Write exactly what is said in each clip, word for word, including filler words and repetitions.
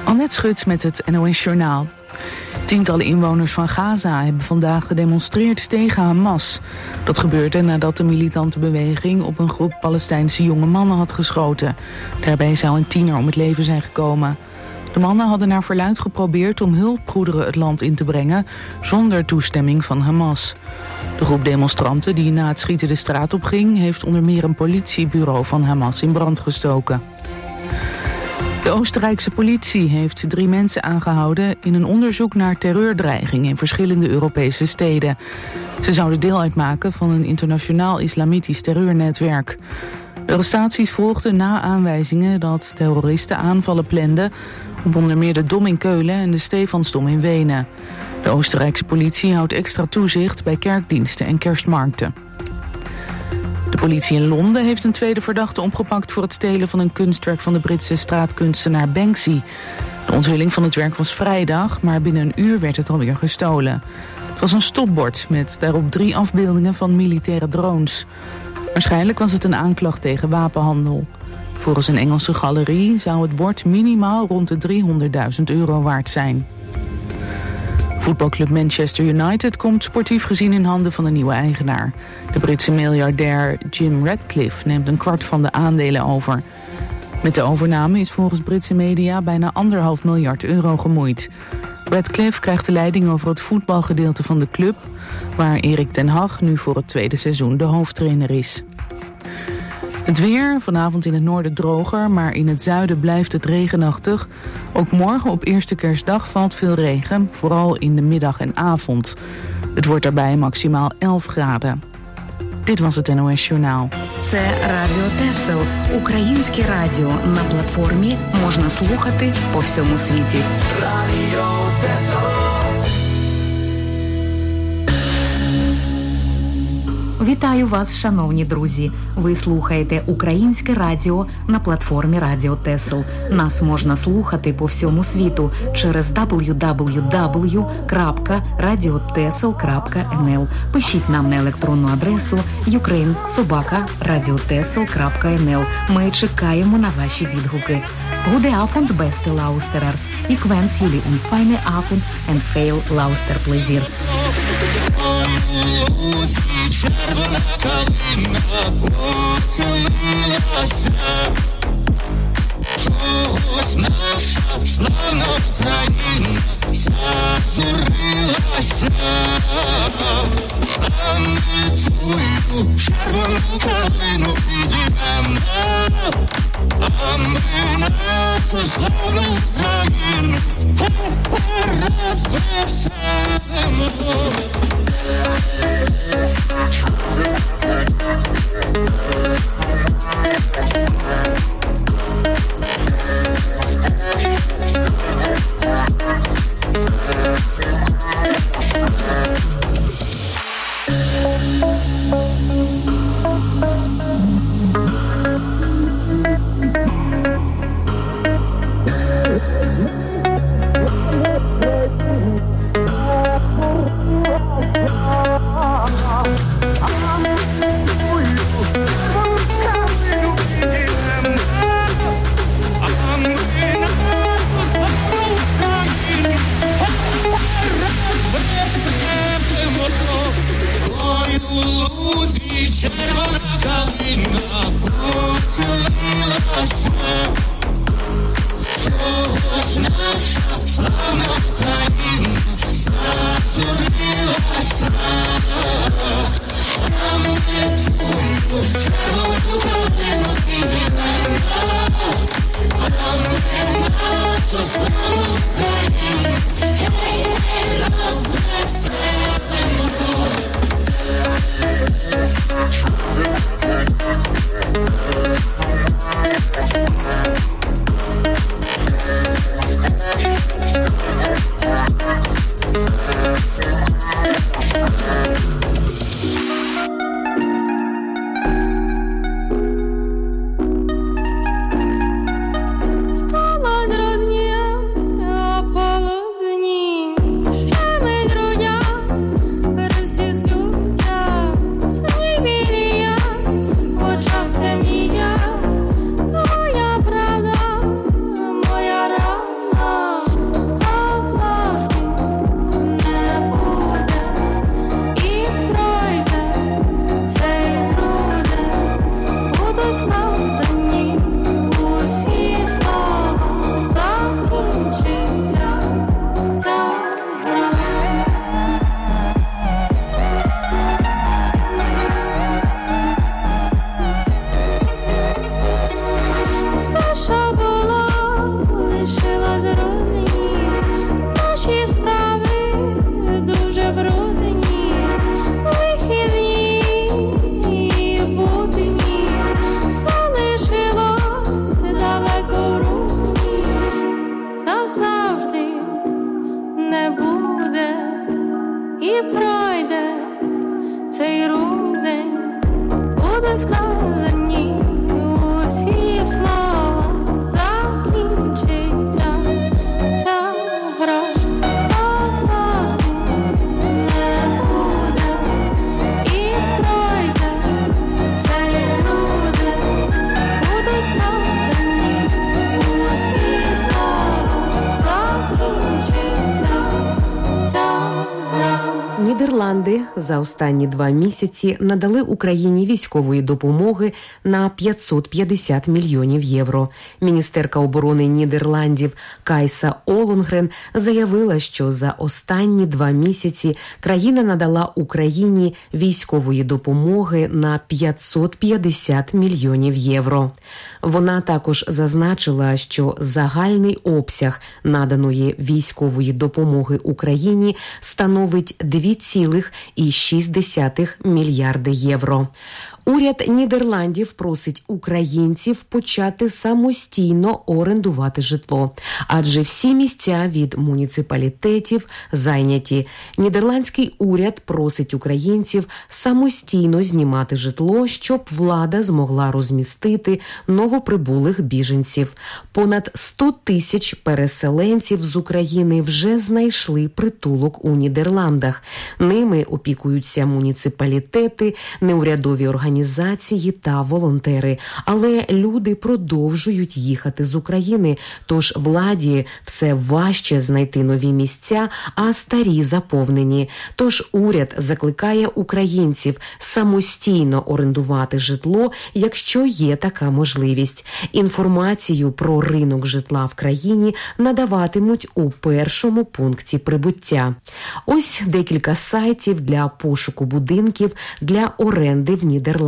Annette Schut met het N O S Journaal. Tientallen inwoners van Gaza hebben vandaag gedemonstreerd tegen Hamas. Dat gebeurde nadat de militante beweging op een groep Palestijnse jonge mannen had geschoten. Daarbij zou een tiener om het leven zijn gekomen. De mannen hadden naar verluidt geprobeerd om hulpgoederen het land in te brengen zonder toestemming van Hamas. De groep demonstranten die na het schieten de straat op ging, heeft onder meer een politiebureau van Hamas in brand gestoken. De Oostenrijkse politie heeft drie mensen aangehouden in een onderzoek naar terreurdreiging in verschillende Europese steden. Ze zouden deel uitmaken van een internationaal islamitisch terreurnetwerk. De arrestaties volgden na aanwijzingen dat terroristen aanvallen planden op onder meer de Dom in Keulen en de Stefansdom in Wenen. De Oostenrijkse politie houdt extra toezicht bij kerkdiensten en kerstmarkten. De politie in Londen heeft een tweede verdachte opgepakt voor het stelen van een kunstwerk van de Britse straatkunstenaar Banksy. De onthulling van het werk was vrijdag, maar binnen een uur werd het alweer gestolen. Het was een stopbord met daarop drie afbeeldingen van militaire drones. Waarschijnlijk was het een aanklacht tegen wapenhandel. Volgens een Engelse galerie zou het bord minimaal rond de driehonderdduizend euro waard zijn. Voetbalclub Manchester United komt sportief gezien in handen van een nieuwe eigenaar. De Britse miljardair Jim Ratcliffe neemt een kwart van de aandelen over. Met de overname is volgens Britse media bijna anderhalf miljard euro gemoeid. Ratcliffe krijgt de leiding over het voetbalgedeelte van de club, waar Erik ten Hag nu voor het tweede seizoen de hoofdtrainer is. Het weer, vanavond in het noorden droger, maar in het zuiden blijft het regenachtig. Ook morgen op eerste kerstdag valt veel regen, vooral in de middag en avond. Het wordt daarbij maximaal elf graden. Dit was het N O S Journaal. Це Радіо Тесел, українське радіо. На платформі можна слухати по всьому світі. Радіо Тесел. Вітаю вас, шановні друзі. Ви слухаєте українське радіо на платформі Радіо Тесел. Нас можна слухати по всьому світу через дабл ю дабл ю дабл ю крапка радіотесел крапка ен ел. Пишіть нам на електронну адресу юкрейн собака радіотесел крапка ен ел. Ми чекаємо на ваші відгуки. Goede avond, beste luisteraars. Ik wens jullie een fijne avond en veel luisterplezier. Червона калина ухилилася, чогось наша славна Україна зажурилася, а ми твою червону калину підіймемо, а ми нашу славну Україну розвеселимо. Стала зрадня залишилась в руїні, наші справи дуже брудні, вихідні і будні, залишилось далеко в руїні. Так завжди не буде і пройде цей рудень, буде сказані усі слова, закінчиться ця гра. Так завжди не буде і пройде цей рудень, буде сказані усі слова, закінчиться ця гра. Нідерланди за останні два місяці надали Україні військової допомоги на п'ятсот п'ятдесят мільйонів євро. Міністерка оборони Нідерландів Кайса Олонгрен заявила, що за останні два місяці країна надала Україні військової допомоги на п'ятсот п'ятдесят мільйонів євро. Вона також зазначила, що загальний обсяг наданої військової допомоги Україні становить два цілих шість десятих мільярди євро. Уряд Нідерландів просить українців почати самостійно орендувати житло, адже всі місця від муніципалітетів зайняті. Нідерландський уряд просить українців самостійно знімати житло, щоб влада змогла розмістити новоприбулих біженців. Понад сто тисяч переселенців з України вже знайшли притулок у Нідерландах. Ними опікуються муніципалітети, неурядові організації, організації та волонтери. Але люди продовжують їхати з України, тож владі все важче знайти нові місця, а старі заповнені. Тож уряд закликає українців самостійно орендувати житло, якщо є така можливість. Інформацію про ринок житла в країні надаватимуть у першому пункті прибуття. Ось декілька сайтів для пошуку будинків для оренди в Нідерландах.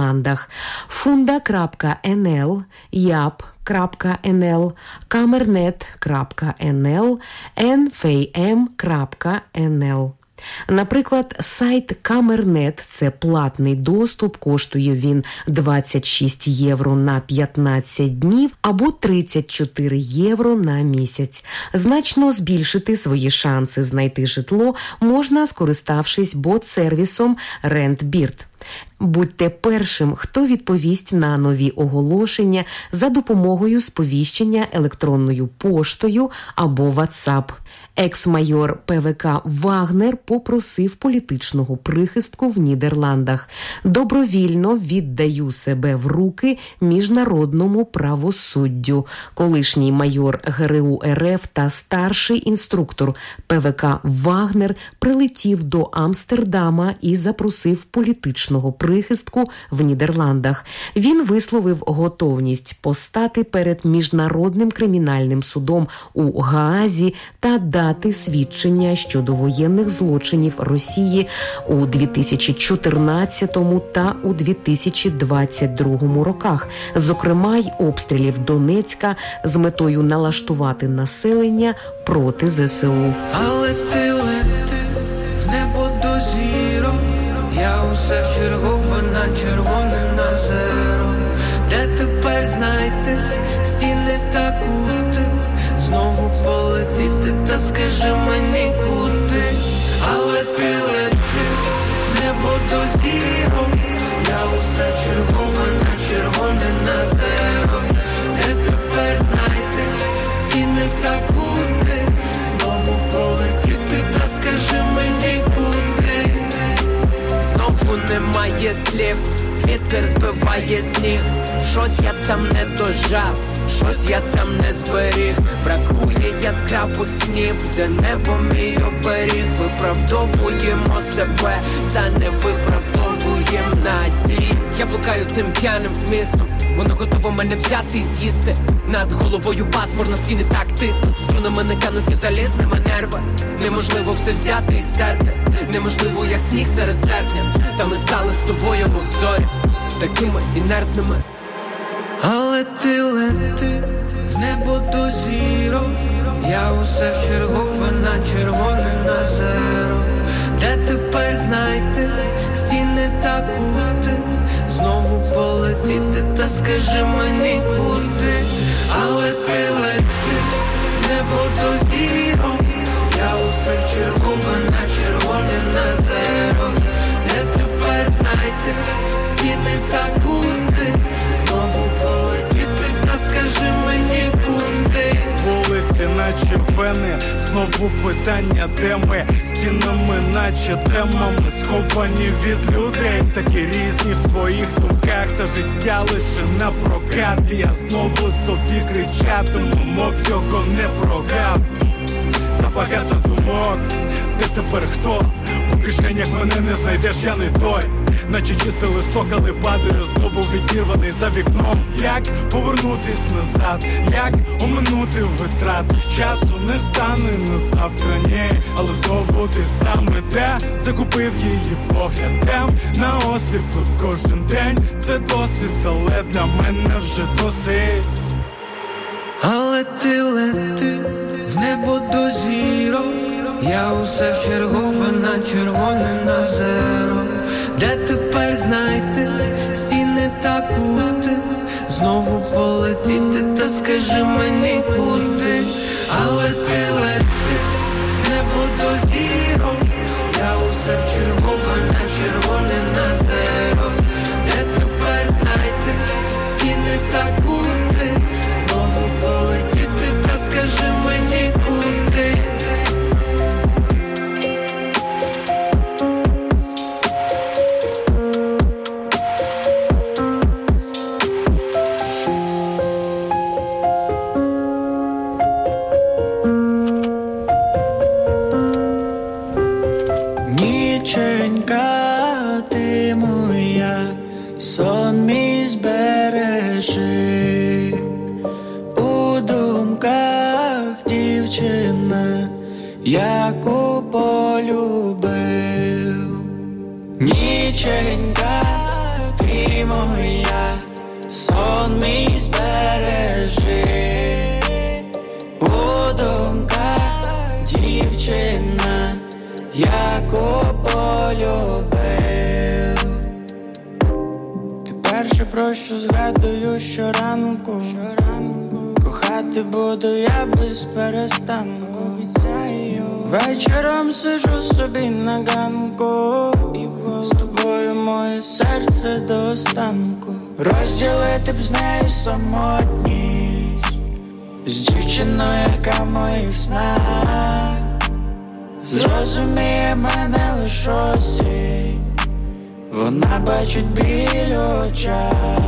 фунда крапка ен ел, яп крапка ен ел, камернет крапка ен ел, ен еф ем крапка ен ел. Наприклад, сайт Камернет – це платний доступ, коштує він двадцять шість євро на п'ятнадцять днів або тридцять чотири євро на місяць. Значно збільшити свої шанси знайти житло можна, скориставшись бот-сервісом RentBird. Будьте першим, хто відповість на нові оголошення за допомогою сповіщення електронною поштою або WhatsApp. Екс-майор пе ве ка Вагнер попросив політичного прихистку в Нідерландах. Добровільно віддаю себе в руки міжнародному правосуддю. Колишній майор ге ер у ер еф та старший інструктор пе ве ка Вагнер прилетів до Амстердама і запросив політичного прихистку в Нідерландах. Він висловив готовність постати перед Міжнародним кримінальним судом у Гаазі та дати свідчення щодо воєнних злочинів Росії у дві тисячі чотирнадцятому та у дві тисячі двадцять другому роках, зокрема й обстрілів Донецька з метою налаштувати населення проти зе се у. Але ти лети в небо до зірок, я усе вчергована червоним на зеро. Де тепер знайти стіни та кути, знову полетіти, та скажи мені куди. Але ти лети в небо до зірок, я усе чергована червоним на зеро. Де тепер знайти стіни та кути, знову полетіти, та скажи мені куди. Знову немає слів, вітер збиває сніг. Щось я там не дожав, щось я там не зберіг. Бракує яскравих снів, де небо мій оберіг. Виправдовуємо себе, та не виправдовуєм надій. Я блукаю цим п'яним містом, воно готово мене взяти і з'їсти. Над головою пасмурно, стіни так тиснуть, струнами накануті залізними нерви. Неможливо все взяти і стерти, неможливо як сніг серед серпня. Та ми стали з тобою, мов зорі, такими інертними. Але ти лети в небо до зірок, Я усе вчергове на червоне на зеро. Де тепер знайти стіни та кути? Знову полетіти, та скажи мені куди. Але ти лети в небо до зірок. Я усе вчергове на червоне на зеро. Де тепер знайти стіни та кути? Знову полетіти, та скажи мені куди. Вулиці наче вени, знову питання, де ми? Стінами наче темами, сховані від людей. Такі різні в своїх думках, та життя лише на прокат. Я знову собі кричатиму, мов його не прогав. Забагато думок, де тепер хто? По кишенях мене не знайдеш, я не той. Наче чистий листок, але падаю знову відірваний за вікном. Як повернутись назад, як оминути витрати? Часу не стане на завтра, ні. Але знову ти саме де закупив її погляд. Там на осліпи кожен день. Це досить, але для мене вже досить. Але ти лети в небо до зірок. Я усе вчергове на червоне на зеро. Де тепер знайти стіни та кути? Знову полетіти, та скажи мені куди. Але ти лети в небо до зірок. Я усе вчергове на червоне на зеро. Де тепер знайти стіни та кути? Знову полетіти, та скажи мені куди. Ти моя, сон мій збережи. У думках дівчина, яку полюбив. Ніченька, ти моя, сон мій збережи. У думках дівчина, яку полюбив. Ти перше, про що згадую щоранку. Кохати буду я без перестанку. Вечором сижу собі на ганку. З тобою моє серце до останку. Розділити б з нею самотність, з дівчиною, яка в моїх снах зрозуміє мене лиш осінь. Вона бачить біль у очах.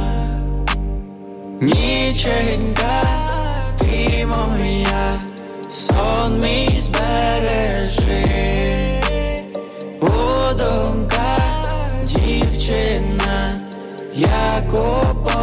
Ніченька, ти моя, сон мій збережи. У думках дівчина, яку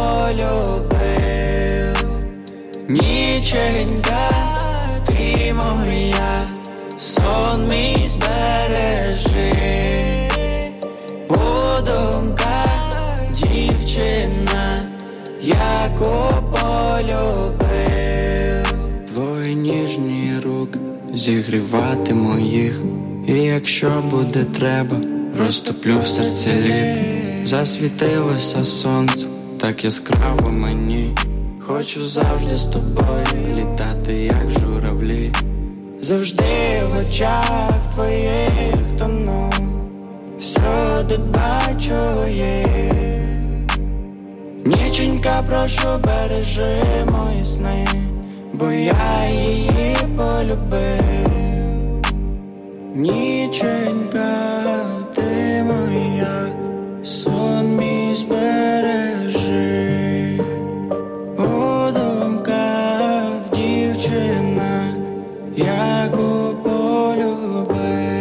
полюбив. Ніченька, ти моя, сон мій збережи. У думках дівчина, яку полюбив. Твої ніжні руки зігрівати моїх. І якщо буде треба, розтоплю в серці лід. Засвітилося сонце так яскраво мені. Хочу завжди з тобою літати, як журавлі. Завжди в очах твоїх тону, всюди бачу їх. Ніченька, прошу, бережи мої сни, бо я її полюбив. Ніченька, ти моя, сон мій збережи. У думках дівчина, яку полюбив.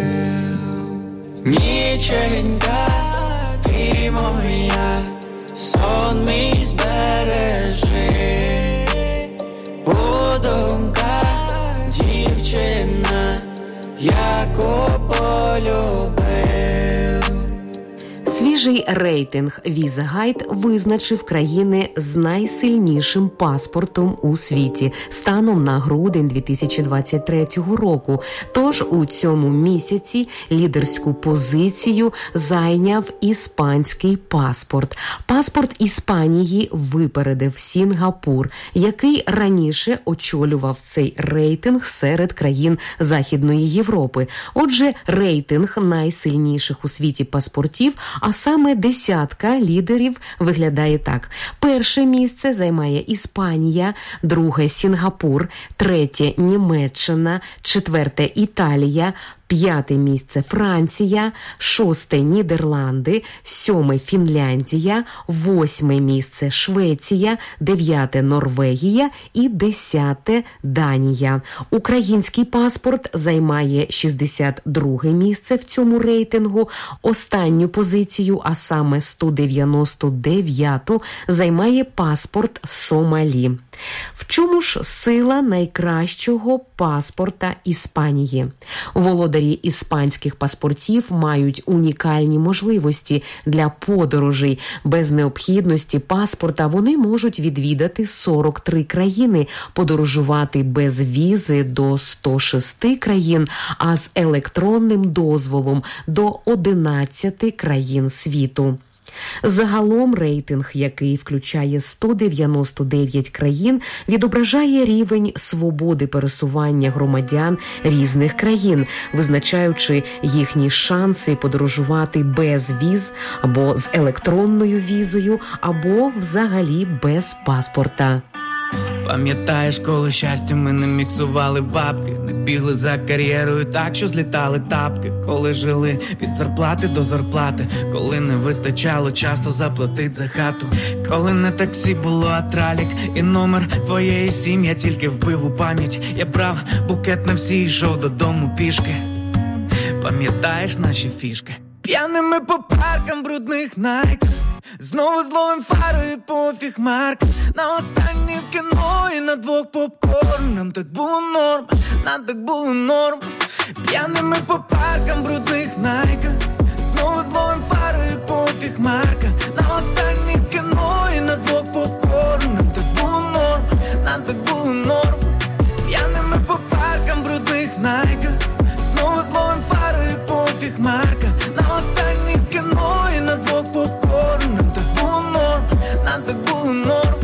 Ніченька, ти моя, сон мій збережи. У думках дівчина, яку полюбив. Свіжий Новий рейтинг Visa Guide визначив країни з найсильнішим паспортом у світі станом на грудень дві тисячі двадцять третього року. Тож у цьому місяці лідерську позицію зайняв іспанський паспорт. Паспорт Іспанії випередив Сінгапур, який раніше очолював цей рейтинг серед країн Західної Європи. Отже, рейтинг найсильніших у світі паспортів, а саме десятка лідерів, виглядає так. Перше місце займає Іспанія, друге – Сінгапур, третє – Німеччина, четверте – Італія, п'яте місце Франція, шосте Нідерланди, сьоме Фінляндія, восьме місце Швеція, дев'яте Норвегія і десяте Данія. Український паспорт займає шістдесят друге місце в цьому рейтингу. Останню позицію, а саме сто дев'яносто дев'яту, займає паспорт Сомалі. В чому ж сила найкращого паспорта Іспанії? Володарі іспанських паспортів мають унікальні можливості для подорожей. Без необхідності паспорта вони можуть відвідати сорок три країни, подорожувати без візи до сто шість країн, а з електронним дозволом до одинадцяти країн світу. Загалом рейтинг, який включає сто дев'яносто дев'ять країн, відображає рівень свободи пересування громадян різних країн, визначаючи їхні шанси подорожувати без віз, або з електронною візою, або взагалі без паспорта. Пам'ятаєш, коли щастя ми не міксували бабки, не бігли за кар'єрою так, що злітали тапки, коли жили від зарплати до зарплати, коли не вистачало часто заплатить за хату, коли не таксі було, а тралік і номер твоєї сім'ї я тільки вбив у пам'ять. Я брав букет на всі, йшов додому пішки. Пам'ятаєш наші фішки? П'яними по паркам брудних найк, знову зловим фарою пофіг марк. На останній в кіно і на двох попкорн. Нам так було норм, нам так було норм. П'яними по паркам брудних найках, знову зловим фарою пофіг марка. На останній в кіно і на двох попкорн. Нам так було норм, нам так було норм. П'яними по паркам брудних найках, знову зловим фарою пофіг марка. На останній в кіно і на двох попкорн. Нам так було норм, нам так було норм.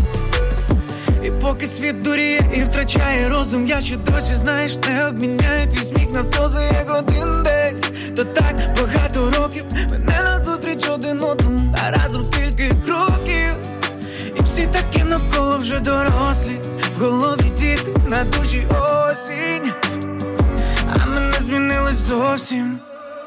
І поки світ дуріє і втрачає розум, я ще досі, знаєш, не обміняю твій сміх на сльози, як один день. То так багато років мене назустріч один одному, а разом скільки кроків. І всі такі навколо вже дорослі, в голові діти, на душі осінь. А мене змінилось зовсім.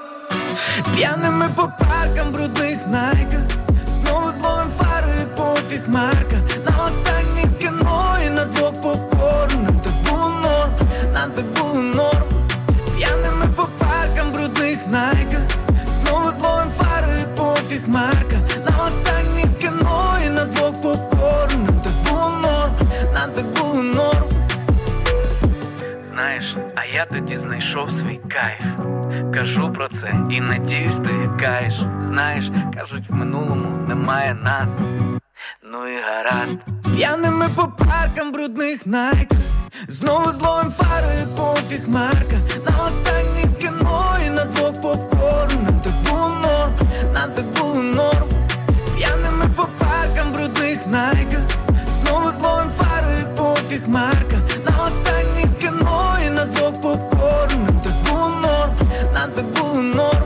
П'яними по паркам брудних найках, знову зловим фарою пофіг марка. На останній в кіно і на двох попкорн. Нам так було норм, нам так було норм. П'яними по паркам брудних найках, знову зловим фарою пофіг марка. На останній в кіно і на двох попкорн. Нам так було норм, нам так було норм. Знаєш, а я тоді знайшов свій кайф. Кажу про це і надіюсь, ти гікаєш. Знаєш, кажуть, в минулому немає нас. Ну і гаразд. П'яними по паркам брудних найках, знову зловим фарою пофіг марка. На останній в кіно і на двох попкорн. Нам так було норм, нам так було норм. П'яними по паркам брудних найках, знову зловим фарою пофіг марка. На останній в кіно і на двох попкорн. Нам так було норм, нам так було норм.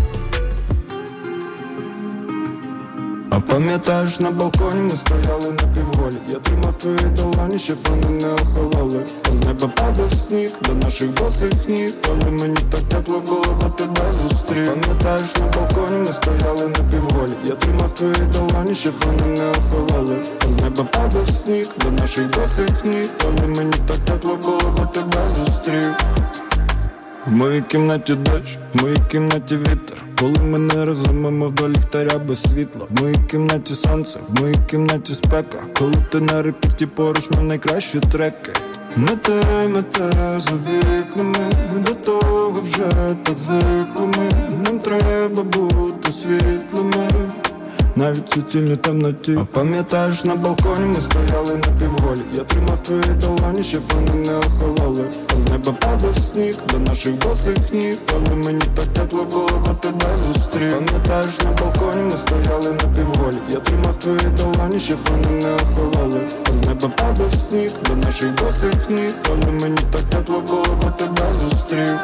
А пам'ятаєш, на балконі ми стояли напівголі. Я тримав твої долоні, щоб вони не охололи. А з неба падав сніг до наших босих ніг, але мені так тепло було, бо тебе зустрів. Пам'ятаєш, на балконі ми стояли напівголі. Я тримав твої долоні, щоб вони не охололи. А з неба падав сніг до наших босих ніг, але мені так тепло було, бо тебе зустрів. В моїй кімнаті дощ, в моїй кімнаті вітер. Коли ми не розуміємо до ліхтаря без світла. В моїй кімнаті сонце, в моїй кімнаті спека. Коли ти на репіті поруч, ми найкращі треки. Мете, мете за вікнами, до того вже так звикли ми. Нам треба бути світлими, навіть в суцільній темноті. А пам'ятаєш, на балконі ми стояли напівголі. Я тримав твої долоні, щоб вони не охололи. А з неба падав сніг до наших босих ніг, але мені так тепло було, бо тебе зустрів. Пам'ятаєш, на балконі ми стояли напівголі. Я тримав твої долоні, щоб вони не охололи. А з неба падав сніг до наших босих ніг, але мені так тепло було, бо тебе зустрів.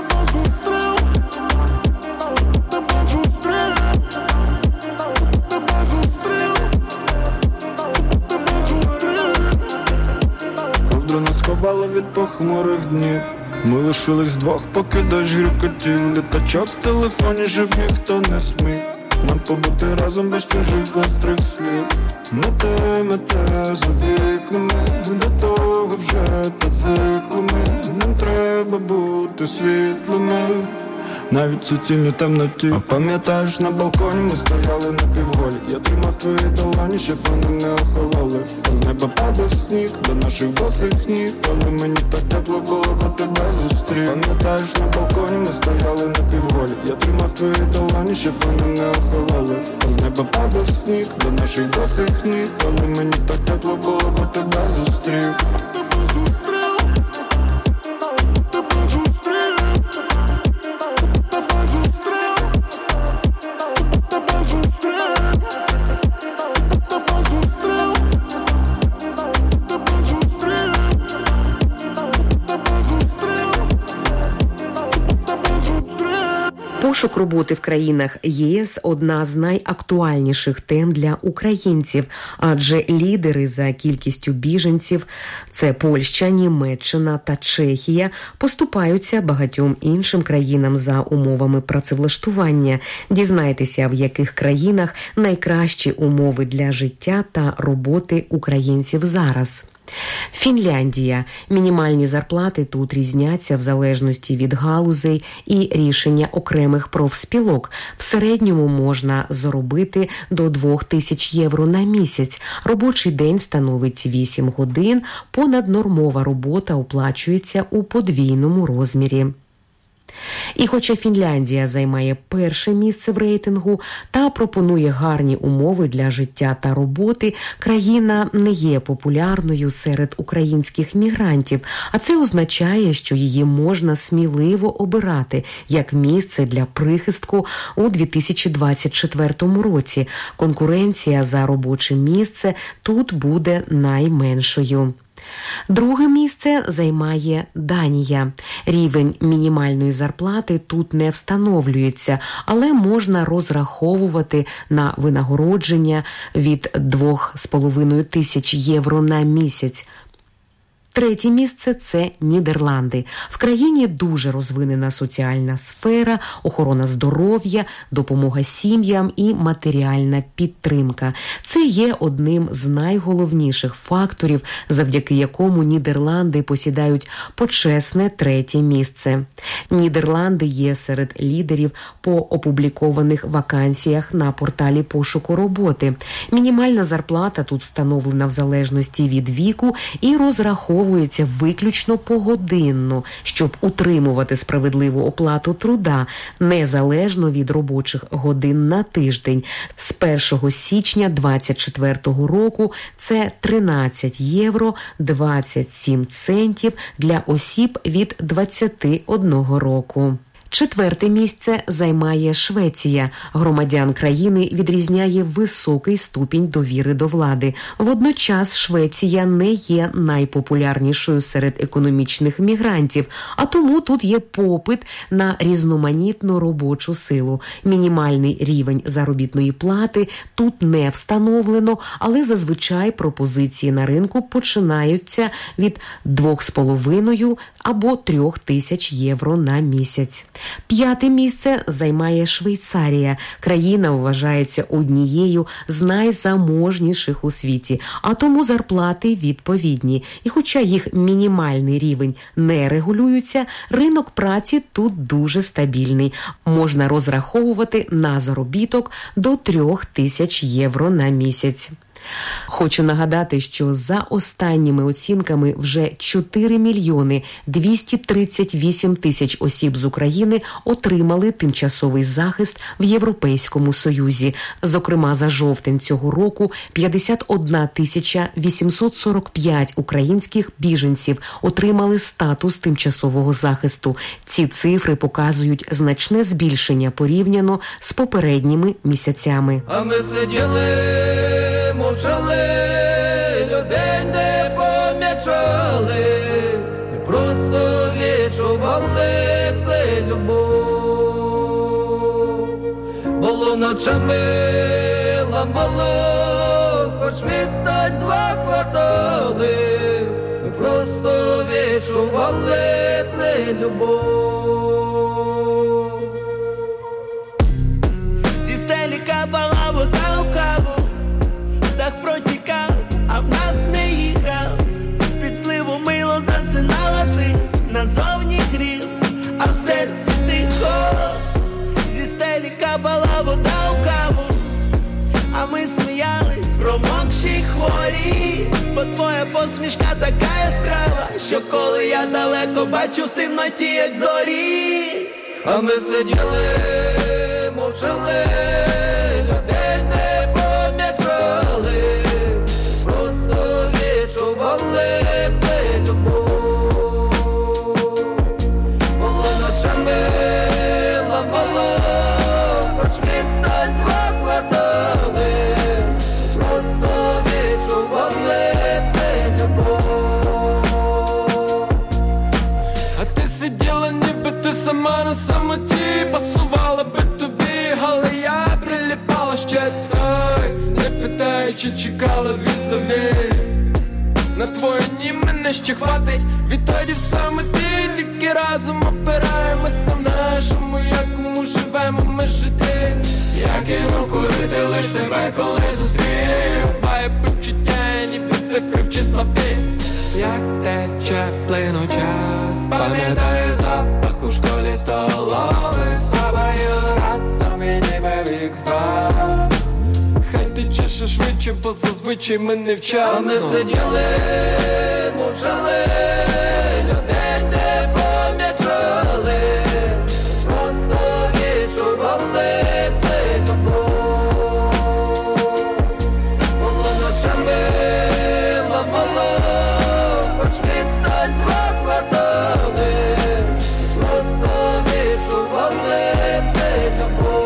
Нас сховало від похмурих днів. Ми лишились двох, поки дощ грюкотів. Літачок в телефоні, щоб ніхто не смів нам побути разом без чужих гострих слів. Мете, мете за вікнами, до того вже так звикли ми. Нам треба бути світлими, навіть в суцільній темноті. А пам'ятаєш, на балконі ми стояли напівголі. Я тримав твої долоні, щоб вони не охололи. А з неба падав сніг до наших босих ніг, але мені так тепло було, бо тебе зустрів. Пам'ятаєш, на балконі ми стояли напівголі. Я тримав твої долоні, щоб вони не охололи. А з неба падав сніг до наших босих ніг, але мені так тепло було, бо тебе зустрів. Пошук роботи в країнах ЄС – одна з найактуальніших тем для українців, адже лідери за кількістю біженців – це Польща, Німеччина та Чехія – поступаються багатьом іншим країнам за умовами працевлаштування. Дізнайтеся, в яких країнах найкращі умови для життя та роботи українців зараз. Фінляндія. Мінімальні зарплати тут різняться в залежності від галузей і рішення окремих профспілок. В середньому можна заробити до двох тисяч євро на місяць. Робочий день становить вісім годин, понаднормова робота оплачується у подвійному розмірі. І хоча Фінляндія займає перше місце в рейтингу та пропонує гарні умови для життя та роботи, країна не є популярною серед українських мігрантів, а це означає, що її можна сміливо обирати як місце для прихистку у дві тисячі двадцять четвертому році. Конкуренція за робоче місце тут буде найменшою. Друге місце займає Данія. Рівень мінімальної зарплати тут не встановлюється, але можна розраховувати на винагородження від двох з половиною тисяч євро на місяць. Третє місце – це Нідерланди. В країні дуже розвинена соціальна сфера, охорона здоров'я, допомога сім'ям і матеріальна підтримка. Це є одним з найголовніших факторів, завдяки якому Нідерланди посідають почесне третє місце. Нідерланди є серед лідерів по опублікованих вакансіях на порталі пошуку роботи. Мінімальна зарплата тут встановлена в залежності від віку і розраховується виключно погодинно, щоб утримувати справедливу оплату труда, незалежно від робочих годин на тиждень. З першого січня двадцять четвертого року це тринадцять євро двадцять сім центів для осіб від двадцяти одного року. Четверте місце займає Швеція. Громадян країни відрізняє високий ступінь довіри до влади. Водночас Швеція не є найпопулярнішою серед економічних мігрантів, а тому тут є попит на різноманітну робочу силу. Мінімальний рівень заробітної плати тут не встановлено, але зазвичай пропозиції на ринку починаються від двох з половиною або трьох тисяч євро на місяць. П'яте місце займає Швейцарія. Країна вважається однією з найзаможніших у світі, а тому зарплати відповідні. І хоча їх мінімальний рівень не регулюється, ринок праці тут дуже стабільний. Можна розраховувати на заробіток до трьох тисяч євро на місяць. Хочу нагадати, що за останніми оцінками вже чотири мільйони двісті тридцять вісім тисяч осіб з України отримали тимчасовий захист в Європейському Союзі. Зокрема, за жовтень цього року п'ятдесят одна тисяча вісімсот сорок п'ять українських біженців отримали статус тимчасового захисту. Ці цифри показують значне збільшення порівняно з попередніми місяцями. А ми сиділи, мовчали, людей не помічали, ми просто відчували це любов. Було ночами ламало, хоч відстань два квартали, ми просто відчували це любов. Зі стелі капала вода у каву, дах протікав, а в нас не їхав. Під сливу мило засинала ти, назовні грів, а в серці тихо. Зі стелі капала вода у каву, а ми сміялись, промокші хворі. Бо твоя посмішка така яскрава, що коли я далеко бачу в темноті, як зорі. А ми сиділи, мовчали, людей не помічали, просто відчували це любов. Було ночами ламало, хоч відстань два квартали, просто відчували це любов. А ти сиділа, ніби ти сама на самоті, пасувала би тобі, але я приліпала ще той, не питаючи, чекала візові. На твої ні мене ще хватить, відтоді в самоті тільки разом опираємося в нашому, якому живемо ми жити. Я кинув курити лиш тебе, коли зустрів, має почуття, ніби цифри в числоті. Як тече плину час, пам'ятаю запах у школі столової, з тобою разом і ніби вік два. Хай тече ще швидше, бо зазвичай ми невчасно. А ми сиділи, мовчали, людей не помічали, просто відчували це любов. Було ночами ламало, хоч відстань два квартали, просто відчували це любов.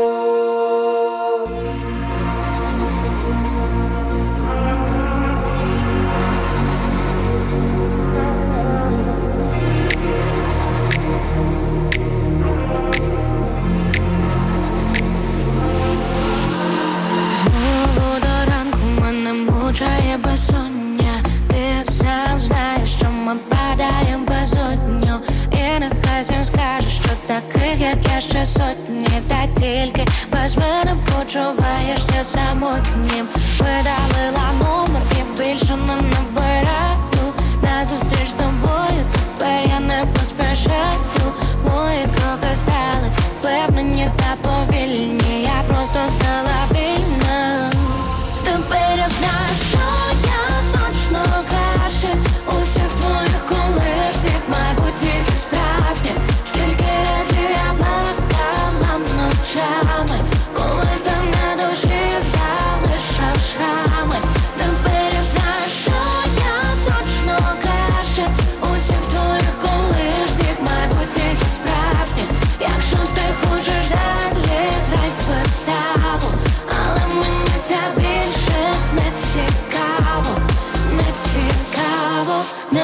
Знову до ранку мене мучає безсоння. Ти сам знаєш, що ми падаємо безодню. І нехай всім скажеш, що таких, як я, ще сотні. Та тільки без мене почуваєшся самотнім. Видалила номер і більше не набираю. Назустріч з тобою тепер я не поспішаю. Мої кроки стали впевнені та повільні. Я просто стала вільна. Тепер я знаю, що я точно краще усіх твоїх колишніх, майбутніх і справжніх. Скільки разів я плакала ночами, коли там на душі залишав шрами. Тепер я знаю, що я точно краще усіх твоїх колишніх, майбутніх і справжніх. Якщо ти хочеш далі, грай виставу, але мені це більше не цікаво, не цікаво, не.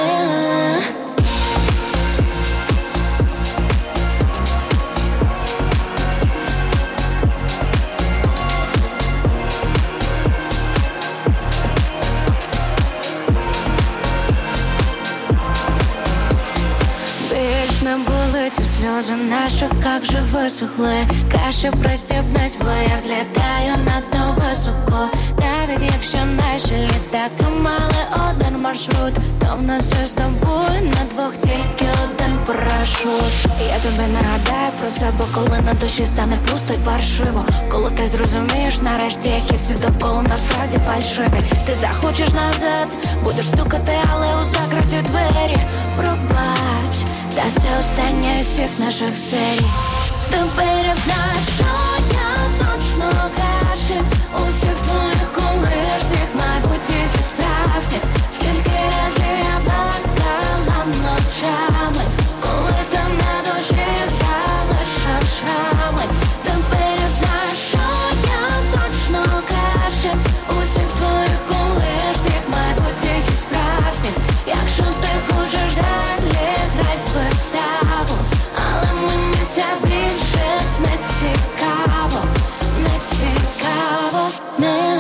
Більш не болить, і сльози на щоках вже висохли. Краще пристібнись, бо я взлітаю надто високо. Навіть якщо наші літаки мали один маршрут, то в нас із тобою на двох тільки один парашут. парашут. Я тобі нагадаю про себе, коли на душі стане пусто й паршиво. Коли ти зрозумієш нарешті, які всі довкола насправді фальшиві. Ти захочеш назад, будеш стукати, але у закриті двері. Пробач, та це остання із всіх наших серій. Тепер я знаю, що я точно краще усіх твоїх колишніх, майбутніх і справжніх. Скільки разів я плакала ночами, коли там на душі залишав шрами. Тепер я знаю, що я точно краще усіх твоїх колишніх, майбутніх і справжніх. Якщо ти хочеш далі грать виставу, але мені це більше не цікаво, не цікаво, не.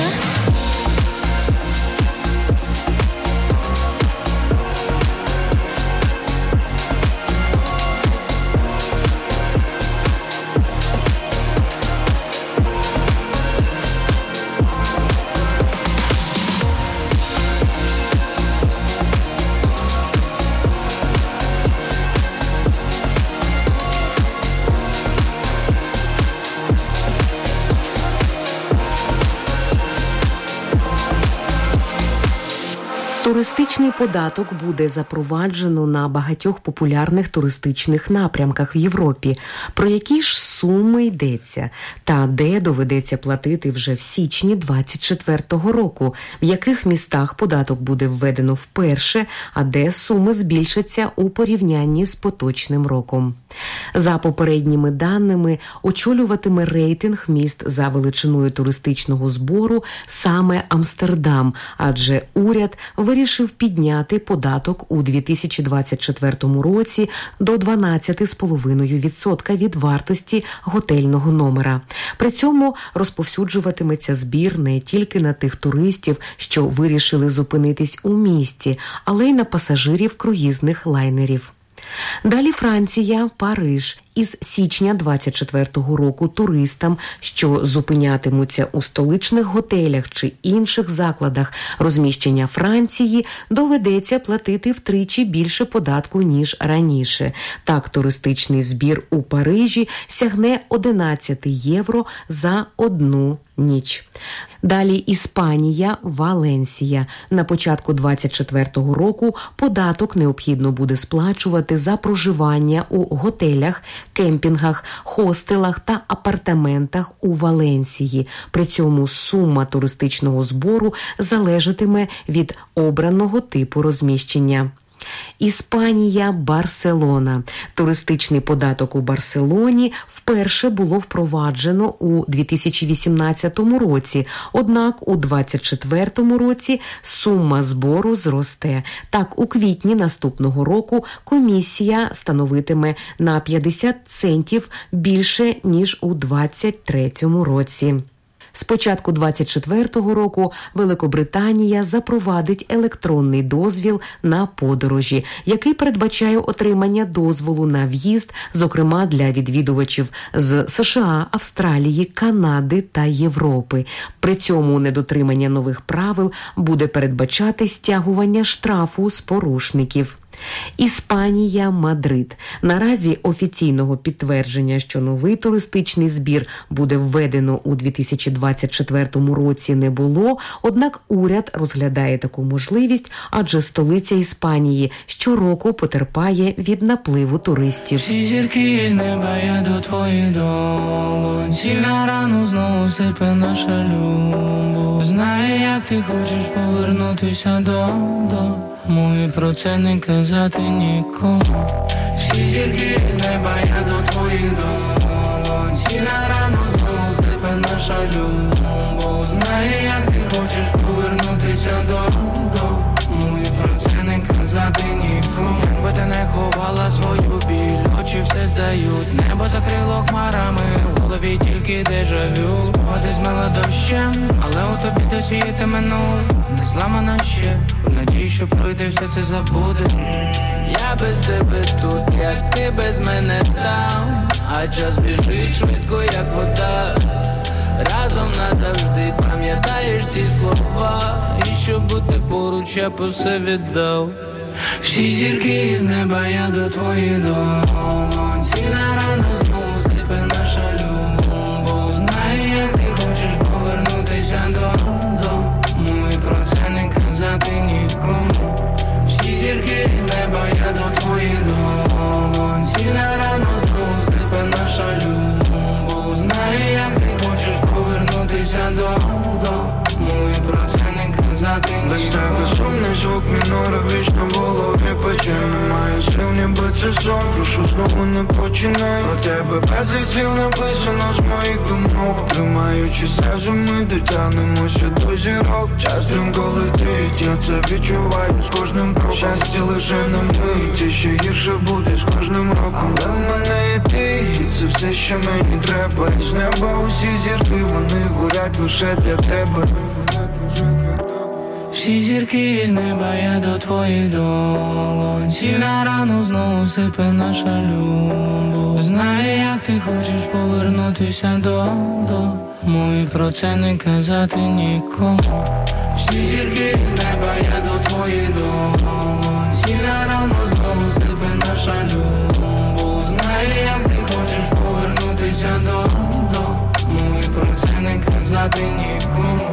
Туристичний податок буде запроваджено на багатьох популярних туристичних напрямках в Європі. Про які ж суми йдеться? Та де доведеться платити вже в січні двадцять четвертого року? В яких містах податок буде введено вперше, а де суми збільшаться у порівнянні з поточним роком? За попередніми даними, очолюватиме рейтинг міст за величиною туристичного збору саме Амстердам, адже уряд вирішив підняти податок у дві тисячі двадцять четвертому році до дванадцять цілих п'ять десятих відсотка від вартості готельного номера. При цьому розповсюджуватиметься збір не тільки на тих туристів, що вирішили зупинитись у місті, але й на пасажирів круїзних лайнерів. Далі Франція, Париж. Із січня двадцять четвертого року туристам, що зупинятимуться у столичних готелях чи інших закладах розміщення Франції, доведеться платити втричі більше податку, ніж раніше. Так, туристичний збір у Парижі сягне одинадцять євро за одну ніч. Далі Іспанія, Валенсія. На початку двадцять четвертого року податок необхідно буде сплачувати за проживання у готелях, кемпінгах, хостелах та апартаментах у Валенсії. При цьому сума туристичного збору залежатиме від обраного типу розміщення. Іспанія, Барселона. Туристичний податок у Барселоні вперше було впроваджено у дві тисячі вісімнадцятому році, однак у двадцять четвертому році сума збору зросте. Так, у квітні наступного року комісія становитиме на п'ятдесят центів більше, ніж у двадцять третьому році. З початку двадцять четвертого року Великобританія запровадить електронний дозвіл на подорожі, який передбачає отримання дозволу на в'їзд, зокрема для відвідувачів з США, Австралії, Канади та Європи. При цьому недотримання нових правил буде передбачати стягування штрафу з порушників. Іспанія, Мадрид. Наразі офіційного підтвердження, що новий туристичний збір буде введено у дві тисячі двадцять четвертому році, не було, однак уряд розглядає таку можливість, адже столиця Іспанії щороку потерпає від напливу туристів. Всі зірки з неба, я до твоїх долонь, сильна рану знову сипе наша любов. Знаю, як ти хочеш повернутися додому, і про це не казати нікому. Всі зірки з неба, я до твоїх долонь, сильна рану знову сипе наша любов. Знаю, як ти хочеш повернутися додому, і про це не казати нікому. Якби ти не ховала свою біль, очі все здають, небо закрило хмарами, в голові тільки дежавю. Спогади змила дощем, але у тобі досі є те минуле, не зламана ще, в надії, що пройде, все це забуде. Я без тебе тут, як ти без мене там, а час біжить швидко, як вода. Разом назавжди пам'ятаєш ці слова, і щоб бути поруч, я б усе віддав. Всі зірки із неба, я до твоїх долонь. На рану знову сліпе наша любов. Знаю, як ти хочеш повернутися додому, і про це не казати нікому. Всі зірки із неба, я до твоїх долонь. На рану знову сліпе наша любов. Знаю, як ти хочеш повернутися додому, і про це не казати нікому. Без тебе сумний звук мінора вічно в голові пече. Немає слів, ніби це сон, прошу знову не починай. Про тебе безліч слів написано з моїх думок. Тримаючи серце, ми дотягнемося до зірок. Час стрімко летить, я це відчуваю з кожним кроком. Щастя лише на миті, ще гірше буде з кожним роком. Але в мене є ти, і це все, що мені треба. З неба усі зірки, вони горять лише для тебе. Всі зірки із неба, я до твоїх долонь. На рану знову сипе наша любов. Знаю, як ти хочеш повернутися додому, і про це не казати нікому. Всі зірки із неба, я до твоїх долонь. На рану знову сипе наша любов. Знаю, як ти хочеш повернутися додому, і про це не казати нікому.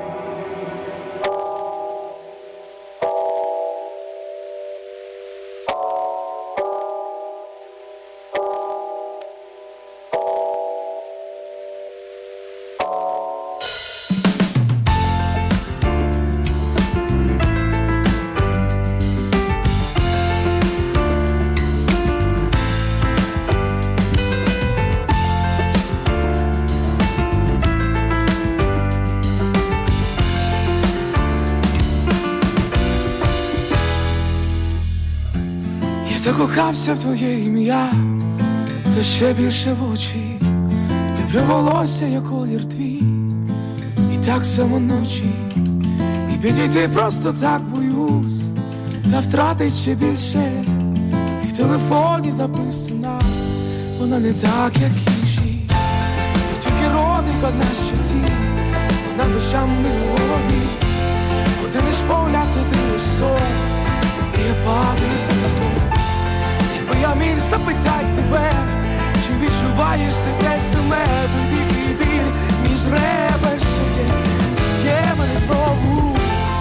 Закохався в твоє ім'я, та ще більше в очі. Люблю волосся, як колір твій, і так само ночі. І підійти просто так боюсь, та втратить ще більше. І в телефоні записана, вона не так, як інші. І тільки родинка на щоці, вона дощами у голові. Один лиш погляд, один лиш сон, і я падаю сльозу. Якби я міг запитати тебе, чи відчуваєш ти те саме, той дикий біль між ребер, що є, є мене знову.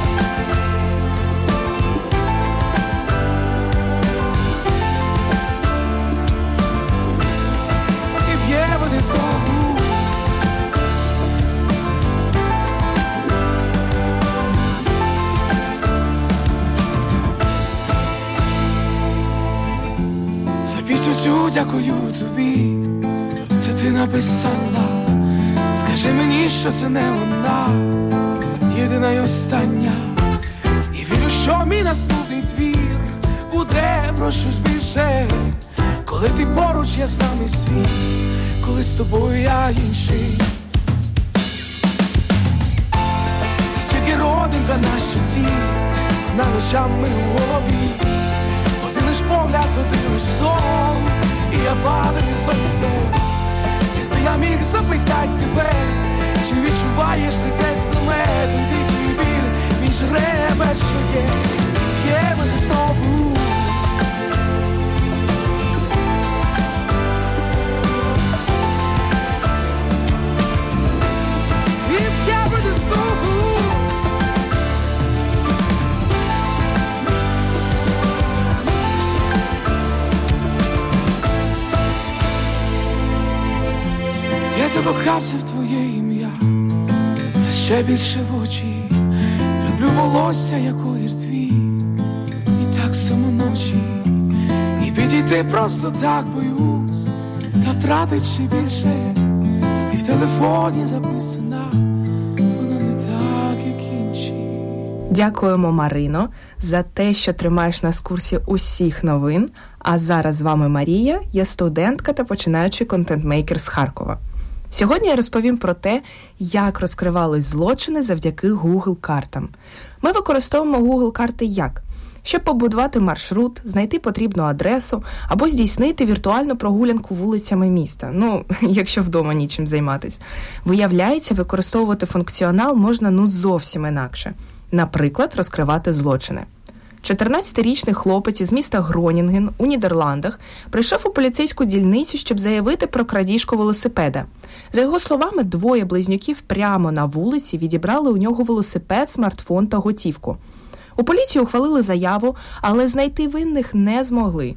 І б'є мене знову. Пісню цю дякую тобі, це ти написала. Скажи мені, що це не вона, єдина й остання. І вірю, що мій наступний твір буде про щось більше. Коли ти поруч, я самий свій, коли з тобою я інший. І тільки родинка на щоці, вона ночами у голові. Один лиш погляд, один лиш сон, і я падаю знову знов. Якби я міг запитати тебе, чи відчуваєш ти те саме, той дикий біль між ребер, що є, є мене знову. І я мене знову. Я закохався в твоє ім'я, та ще більше в очі. Люблю волосся, як колір твій, і так само ночі. І підійти просто так боюсь, та втратить ще більше. І в телефоні записана, вона не так, як інші. Дякуємо, Марино, за те, що тримаєш нас в курсі усіх новин. А зараз з вами Марія, я студентка та починаючий контент-мейкер з Харкова. Сьогодні я розповім про те, як розкривались злочини завдяки Google-картам. Ми використовуємо Google-карти як? Щоб побудувати маршрут, знайти потрібну адресу або здійснити віртуальну прогулянку вулицями міста. Ну, якщо вдома нічим займатись. Виявляється, використовувати функціонал можна ну зовсім інакше. Наприклад, розкривати злочини. чотирнадцятирічний хлопець із міста Гронінген у Нідерландах прийшов у поліцейську дільницю, щоб заявити про крадіжку велосипеда. За його словами, двоє близнюків прямо на вулиці відібрали у нього велосипед, смартфон та готівку. У поліції ухвалили заяву, але знайти винних не змогли.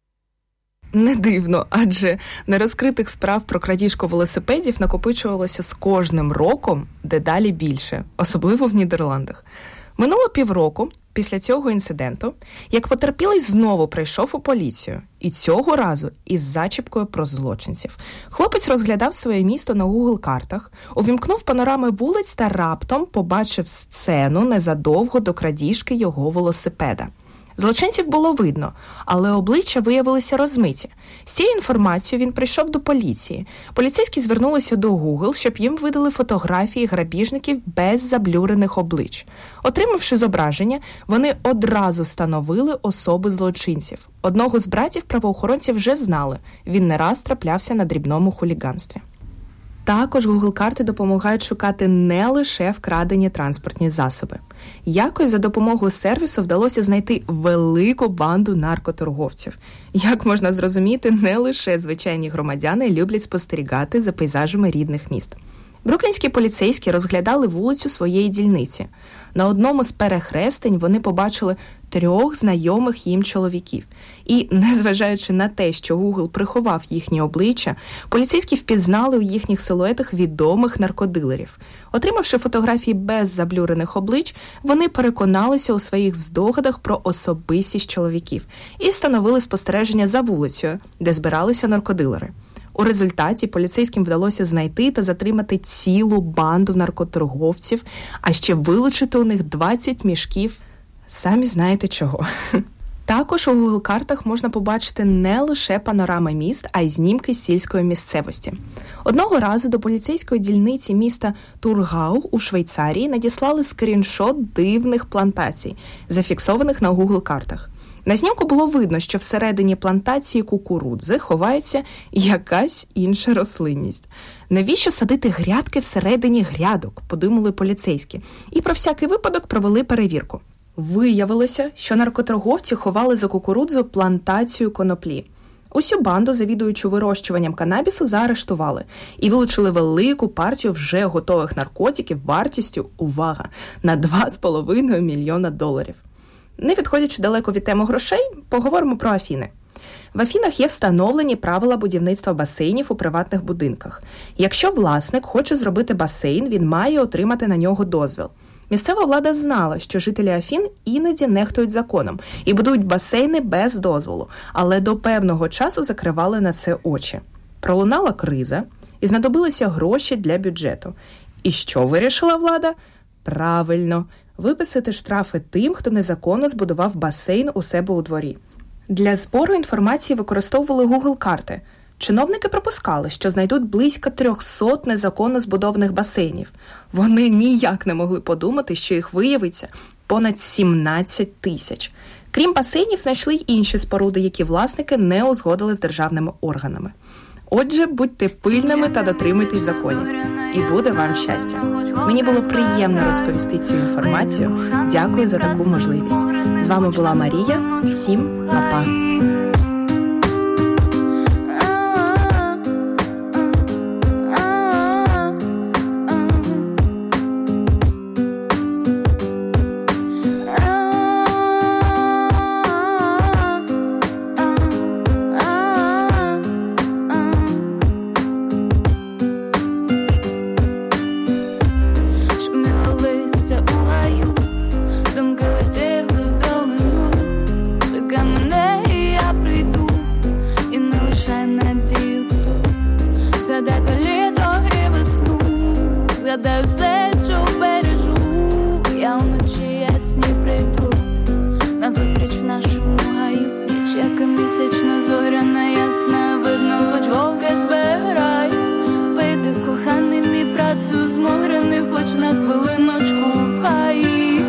Не дивно, адже нерозкритих справ про крадіжку велосипедів накопичувалося з кожним роком дедалі більше, особливо в Нідерландах. Минуло півроку після цього інциденту, як потерпілий знову прийшов у поліцію, і цього разу із зачіпкою про злочинців. Хлопець розглядав своє місто на Google-картах, увімкнув панорами вулиць та раптом побачив сцену незадовго до крадіжки його велосипеда. Злочинців було видно, але обличчя виявилися розмиті. З цією інформацією він прийшов до поліції. Поліцейські звернулися до Google, щоб їм видали фотографії грабіжників без заблюрених облич. Отримавши зображення, вони одразу встановили особи злочинців. Одного з братів правоохоронців вже знали. Він не раз траплявся на дрібному хуліганстві. Також Google-карти допомагають шукати не лише вкрадені транспортні засоби. Якось за допомогою сервісу вдалося знайти велику банду наркоторговців. Як можна зрозуміти, не лише звичайні громадяни люблять спостерігати за пейзажами рідних міст. Бруклінські поліцейські розглядали вулицю своєї дільниці. На одному з перехрестень вони побачили трьох знайомих їм чоловіків. І, незважаючи на те, що Google приховав їхні обличчя, поліцейські впізнали у їхніх силуетах відомих наркодилерів. Отримавши фотографії без заблюрених облич, вони переконалися у своїх здогадах про особистість чоловіків і встановили спостереження за вулицею, де збиралися наркодилери. У результаті поліцейським вдалося знайти та затримати цілу банду наркоторговців, а ще вилучити у них двадцять мішків, самі знаєте чого. Також у Google-картах можна побачити не лише панорами міст, а й знімки сільської місцевості. Одного разу до поліцейської дільниці міста Тургау у Швейцарії надіслали скріншот дивних плантацій, зафіксованих на Google-картах. На знімку було видно, що всередині плантації кукурудзи ховається якась інша рослинність. Навіщо садити грядки всередині грядок, подумали поліцейські, і про всякий випадок провели перевірку. Виявилося, що наркоторговці ховали за кукурудзу плантацію коноплі. Усю банду, завідуючу вирощуванням канабісу, заарештували і вилучили велику партію вже готових наркотиків вартістю, увага, на два з половиною мільйона доларів. Не відходячи далеко від теми грошей, поговоримо про Афіни. В Афінах є встановлені правила будівництва басейнів у приватних будинках. Якщо власник хоче зробити басейн, він має отримати на нього дозвіл. Місцева влада знала, що жителі Афін іноді нехтують законом і будують басейни без дозволу, але до певного часу закривали на це очі. Пролунала криза і знадобилися гроші для бюджету. І що вирішила влада? Правильно, виписати штрафи тим, хто незаконно збудував басейн у себе у дворі. Для збору інформації використовували Google-карти. Чиновники припускали, що знайдуть близько трьохсот незаконно збудованих басейнів. Вони ніяк не могли подумати, що їх виявиться понад сімнадцять тисяч. Крім басейнів, знайшли й інші споруди, які власники не узгодили з державними органами. Отже, будьте пильними та дотримуйтесь законів. І буде вам щастя. Мені було приємно розповісти цю інформацію. Дякую за таку можливість. З вами була Марія. Всім па-па. Згадаю все, що бережу, я вночі ясні прийду назустріч в нашому гаю. Дівчака місячна, зоряна, ясна, видно, хоч вовки збирай. Вийди, коханий мій, працю зморений, хоч на хвилиночку в гаї.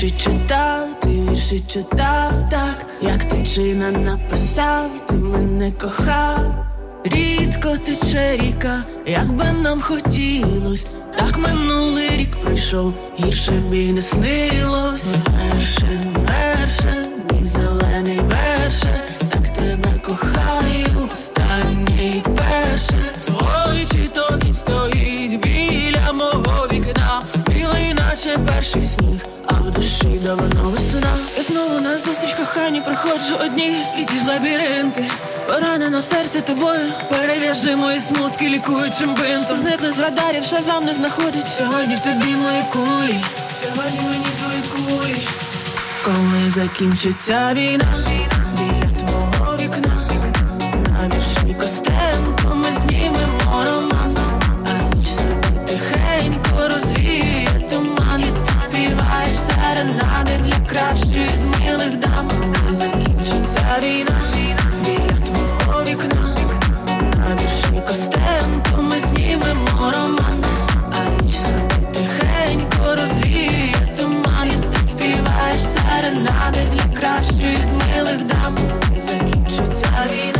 вірші читав, ти вірші читав так, як тичина написав, ти мене кохав. Рідко тече ріка, як би нам хотілось, так минулий рік пройшов, гірше б і не снилось. Верше, верше, мій зелений верше, так тебе кохаю, останнє і перше. Ой, чи то кінь стоїть біля мого вікна, білий наче перший сніг, а в душі давно весна. Я знову на зустріч коханні проходжу одні і ті ж лабіринти. Поранена в серці тобою, перев'яжи мої смутки лікуючим бинтом. Зникли з радарів, шазам не знаходить. Сьогодні в тобі мої кулі, сьогодні мені твої кулі. Коли закінчиться війна, біля твого вікна, на вірші Костенко ми знімемо роман, а ніч собі тихенько розвіє туман. І ти співаєш серенади для кращої з милих дам. Коли закінчиться війна, біля твого вікна, на вірші Костенко ми знімемо роман, а ніч собі тихенько розвіє туман. І ти співаєш серенади для кращої з милих дам. Коли закінчиться війна.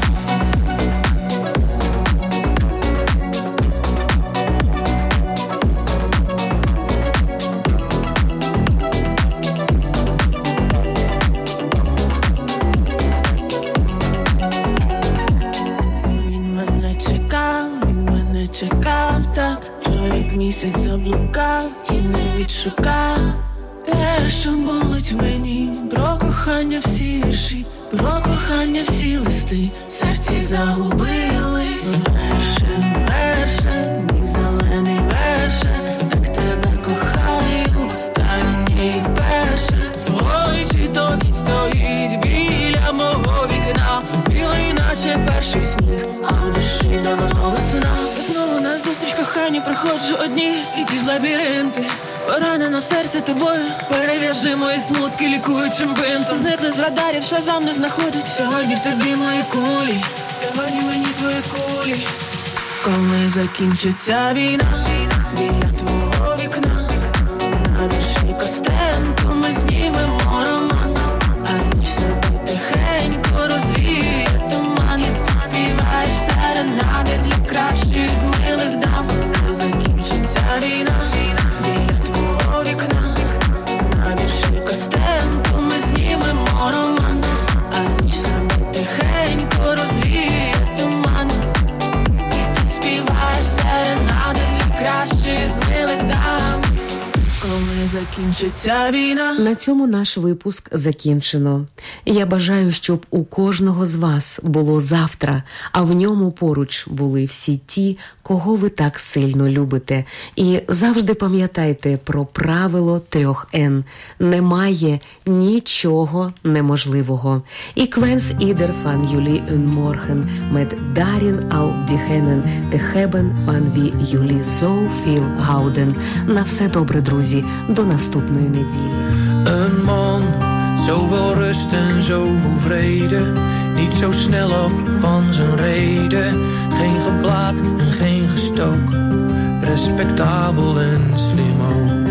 Чекав так, чоловік місяць заблукав і не відшукав те, що болить мені. Про кохання всі вірші, про кохання всі листи в серці загубились. Верше, верше, мій зелений верше, так тебе кохаю, останнє і вперше. Ой, чи то кінь стоїть біля мого вікна, білий наче перший сніг, а в душі давно весна. Знову на зустріч коханні проходжу одні і ті ж лабіринти. Поранена в серці тобою, перев'яжи мої смутки лікуючим бинтом. Зникли з радарів, шазам не знаходить. Сьогодні в тобі мої кулі, сьогодні мені твої кулі. Коли закінчиться війна, біля твого вікна, на вірші Костенко ми знімемо роман, а ніч собі тихенько розвіє туман. І ти співаєш серенади для кращої з милих дам. Коли закінчиться війна, біля твого вікна, на вірші Костенко ми знімемо роман, а ніч собі тихенько розвіє туман. І ти співаєш серенади для кращої з милих дам. Коли закінчиться війна. На цьому наш випуск закінчено. Я бажаю, щоб у кожного з вас було завтра, а в ньому поруч були всі ті, кого ви так сильно любите. І завжди пам'ятайте про правило трьох Н. Немає нічого неможливого. Ik wens ieder van jullie een morgen met daarin al diegenen te hebben van wie jullie zoveel houden. На все добре, друзі. До наступної неділі. Een man, zoveel rust en zoveel vrede, niet zo snel af van zijn reden. Geen geblaat en geen gestook, respectabel en slim ook.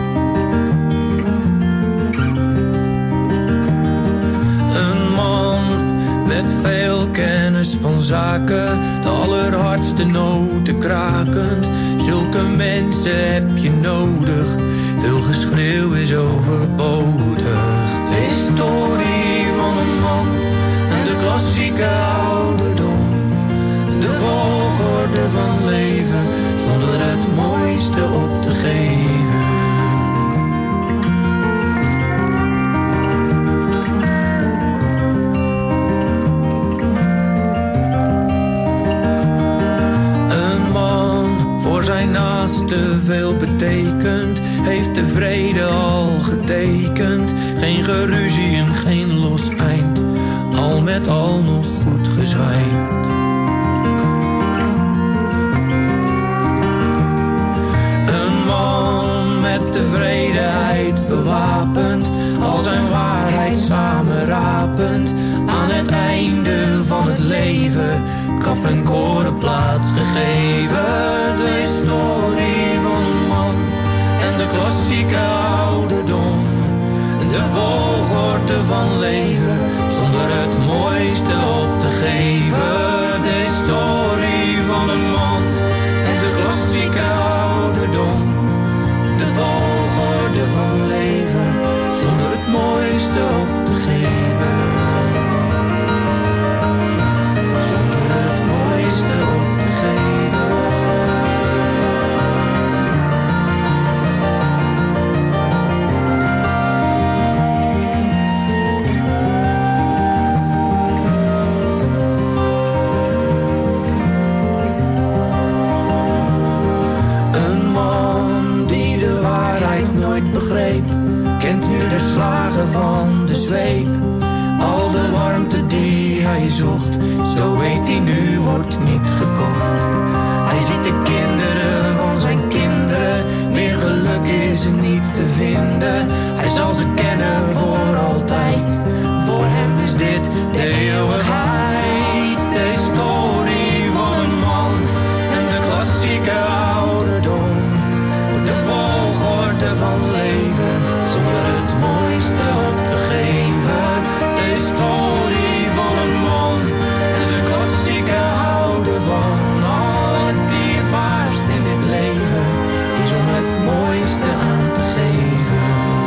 Een man met veel kennis van zaken, de allerhardste noten krakend. Zulke mensen heb je nodig, veel geschreeuw is overbodig. De historie van een man en de klassieke ouderdom. De volgorde van leven zonder het mooiste op te geven. Een man voor zijn naaste veel betekent, heeft de vrede al getekend. Geen geruzie en geen los eind, al met al nog goed gezwijnd. Een man met tevredenheid bewapend, al zijn waarheid samenrapend. Aan het einde van het leven, kaf en koren plaats gegeven. De historie van een man en de klassieke ouderdom. van leven, zonder het mooiste op te geven. De historie van een man en de klassieke ouderdom. De volgorde van leven, zonder het mooiste op te geven. Zonder het mooiste op te geven. Begreep, kent nu de slagen van de zweep. Al de warmte die hij zocht, zo weet hij nu, wordt niet gekocht. Hij ziet de kinderen van zijn kinderen, meer geluk is niet te vinden. Hij zal ze kennen voor altijd, voor hem is dit de eeuwigheid. De historie van een man en de klassieke ouderdom. De volgorde van leven, zonder het mooiste op te geven. De historie van een man en zijn klassieke houden van. Al het dierbaarst in dit leven is om het mooiste aan te geven.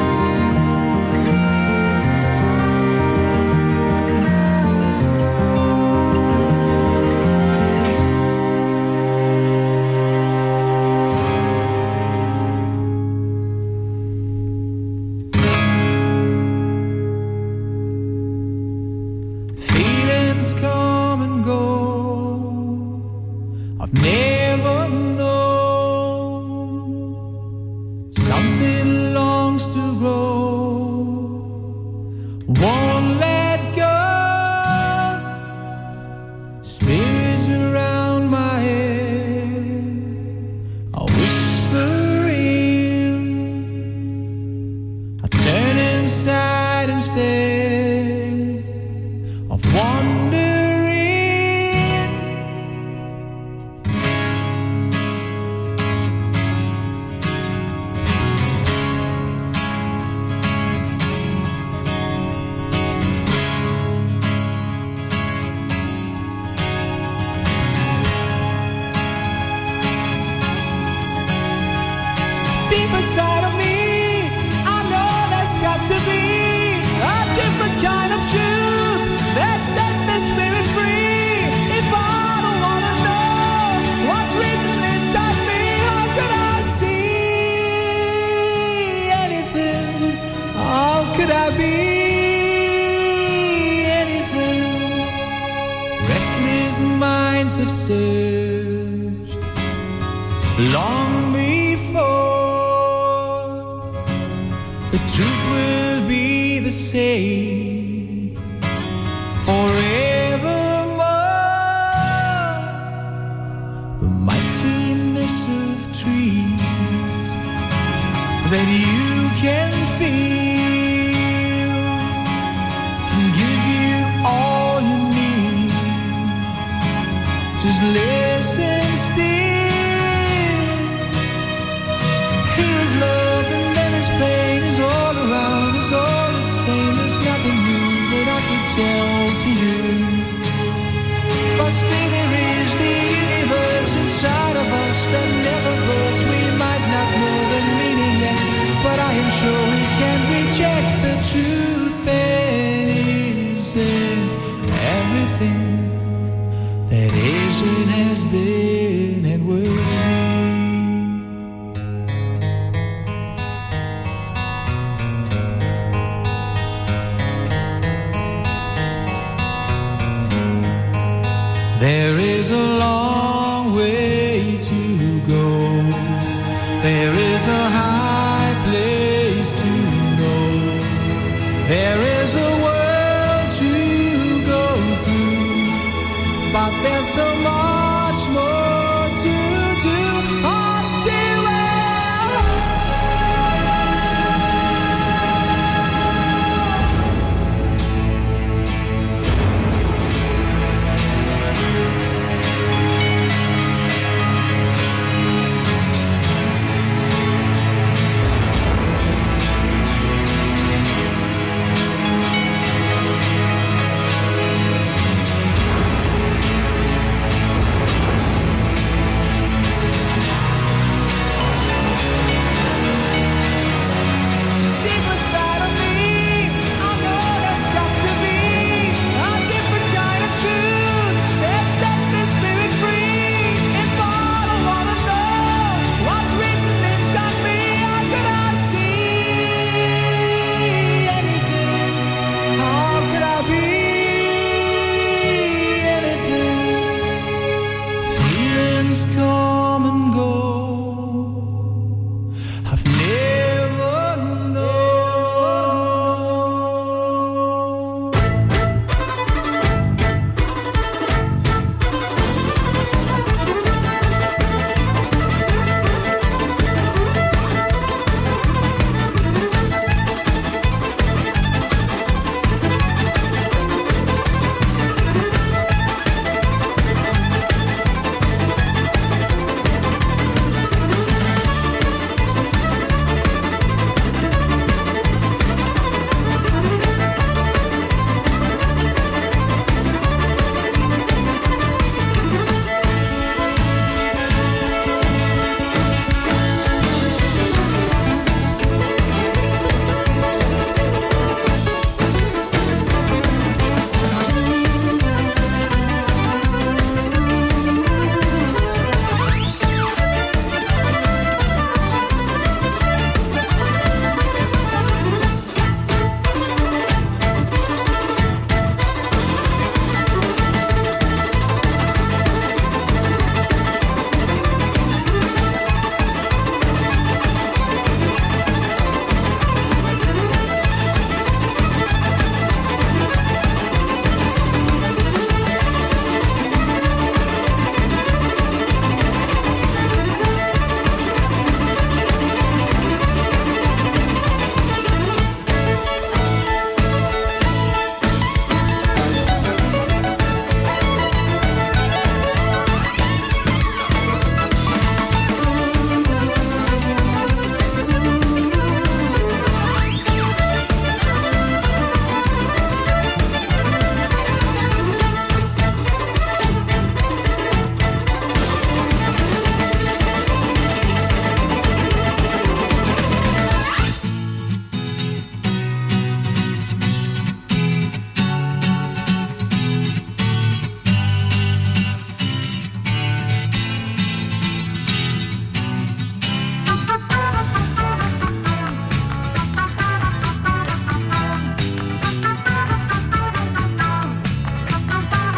Come and go, I've never known. Something longs to grow, won't let go. Spirits around my head are whispering. I turn inside instead of wandering. Deep inside of me, I know there's got to be a different kind of truth that sets the spirit free. If I don't wanna know what's written inside me, how could I see anything? How could I be anything? Restless minds have searched long before. The truth will be the same forevermore. The mightiness of trees that you can feel can give you all you need. Just listen still. Here is love and then is pain, is all around, is all the same. There's nothing new that I could tell to you. But still there is the universe inside of us that never bursts. We might not know the meaning yet, but I am sure we can't reject the truth that is in everything that is and has been and will be. There is a long way to go. There is a high place to know. There is a world to go through, but there's so much more to do until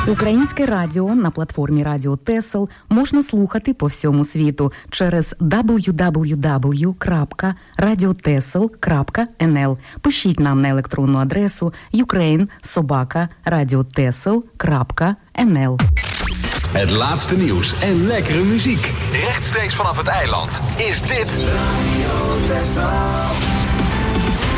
Українське радіо на платформі Радіо Тесел можна слухати по всьому світу через дабл ю дабл ю дабл ю крапка радіотесел крапка ен ел. Пишіть нам на електронну адресу ukraine собака радіотесел крапка ен ел. Het laatste nieuws en lekkere muziek. Rechtstreeks vanaf het eiland. Is dit Radio Tessel.